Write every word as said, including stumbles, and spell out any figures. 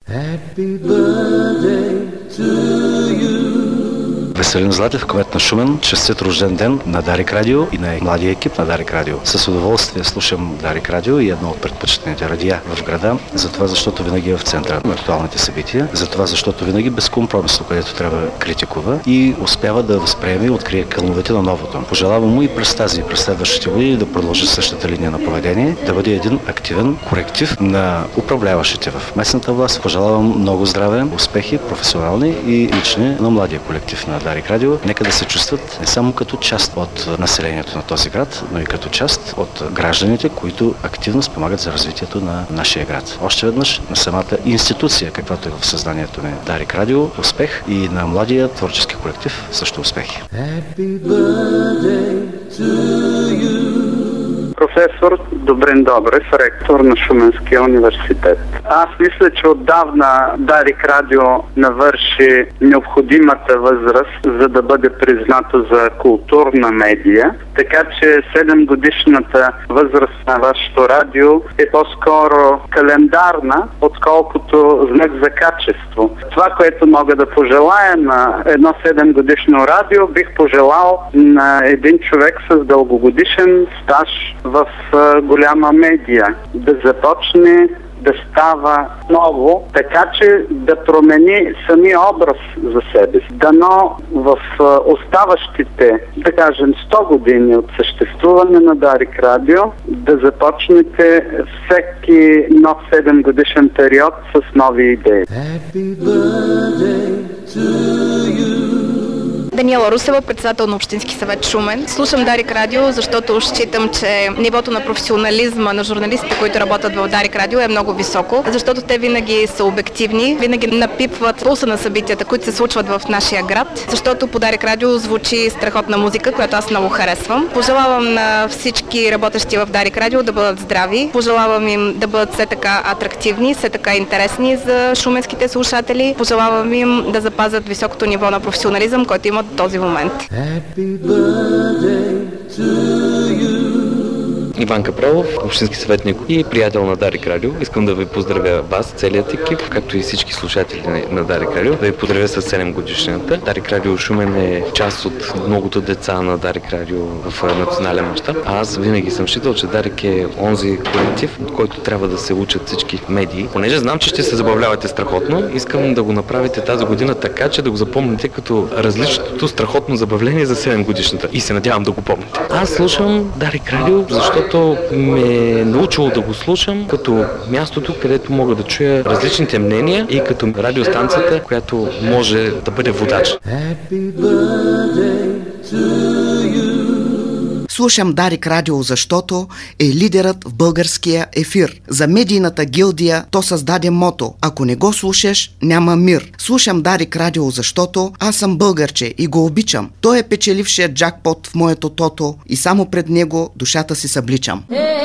Happy birthday to you. Веселин Златев, кмет на Шумен, честит рожден ден на Дарик Радио и на младия екип на Дарик Радио. С удоволствие слушам Дарик Радио и едно от предпочитаните радиа в града, затова защото винаги е в центъра на актуалните събития, затова защото винаги безкомпромисно, където трябва критикува и успява да възприеме и открие кълновете на новото. Пожелавам му и през тази и през следващите години да продължи същата линия на поведение, да бъде един активен коректив на управляващите в местната власт. Пожелавам много здраве, успехи, професионални и лични на младия колектив на Дарик Радио. Нека да се чувстват не само като част от населението на този град, но и като част от гражданите, които активно спомагат за развитието на нашия град. Още веднъж на самата институция, каквато е в съзнанието на Дарик Радио, успех и на младия творчески колектив също успехи. Happy birthday to you. Професор Добрин Добрев, ректор на Шуменския университет. Аз мисля, че отдавна Дарик Радио навърши необходимата възраст, за да бъде признато за културна медия. Така че седем годишната възраст на вашето радио е по-скоро календарна, отколкото знак за качество. Това, което мога да пожелая на едно седем годишно радио, бих пожелал на един човек с дългогодишен стаж в голяма медия да започне да става ново, така че да промени самия образ за себе си. Дано в оставащите, да кажем, сто години от съществуване на Дарик Радио, да започнете всеки нов седем годишен период с нови идеи. Happy birthday to you. Даниела Русева, председател на Общински съвет Шумен. Слушам Дарик Радио, защото считам, че нивото на професионализма на журналистите, които работят в Дарик Радио, е много високо, защото те винаги са обективни, винаги напипват пулса на събитията, които се случват в нашия град, защото по Дарик Радио звучи страхотна музика, която аз много харесвам. Пожелавам на всички работещи в Дарик Радио да бъдат здрави, пожелавам им да бъдат все така атрактивни, все така интересни за шуменските слушатели, пожелавам им да запазят високото ниво на професионализъм, който имат в този момент. Happy birthday to you. Иван Капралов, общински съветник и приятел на Дарик Радио. Искам да ви поздравя вас, целият екип, както и всички слушатели на Дарик Радио, да ви поздравя с седем годишнината. Дарик Радио Шумен е част от многото деца на Дарик Радио в национален мащаб. А аз винаги съм считал, че Дарик е онзи колектив, от който трябва да се учат всички медии. Понеже знам, че ще се забавлявате страхотно, искам да го направите тази година така, че да го запомните като различното страхотно забавление за седем годишната. И се надявам да го помните. Аз слушам Дарик Радио, защото ме е научило да го слушам като мястото, където мога да чуя различните мнения и като радиостанцията, която може да бъде водач. Happy birthday to you. Слушам Дарик Радио, защото е лидерът в българския ефир. За медийната гилдия то създаде мото: ако не го слушаш, няма мир. Слушам Дарик Радио, защото аз съм българче и го обичам. Той е печелившият джакпот в моето тото и само пред него душата си събличам.